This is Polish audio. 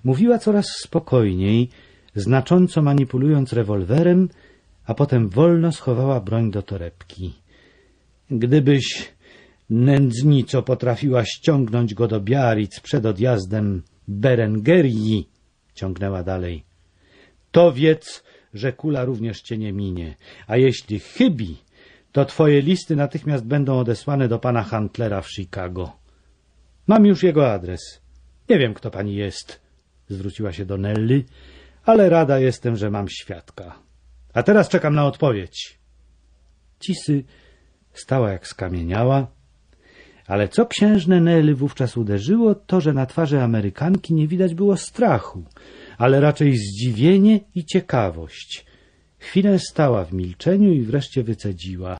Mówiła coraz spokojniej, znacząco manipulując rewolwerem, a potem wolno schowała broń do torebki. Gdybyś, nędznico, potrafiła ściągnąć go do Biarritz przed odjazdem Berengerii, ciągnęła dalej, to wiedz, że kula również cię nie minie, a jeśli chybi, to twoje listy natychmiast będą odesłane do pana Huntlera w Chicago. Mam już jego adres. Nie wiem, kto pani jest, zwróciła się do Nelly, ale rada jestem, że mam świadka. A teraz czekam na odpowiedź. Cisy stała jak skamieniała, ale co księżnę Nelly wówczas uderzyło, to, że na twarzy Amerykanki nie widać było strachu, ale raczej zdziwienie i ciekawość. Chwilę stała w milczeniu i wreszcie wycedziła.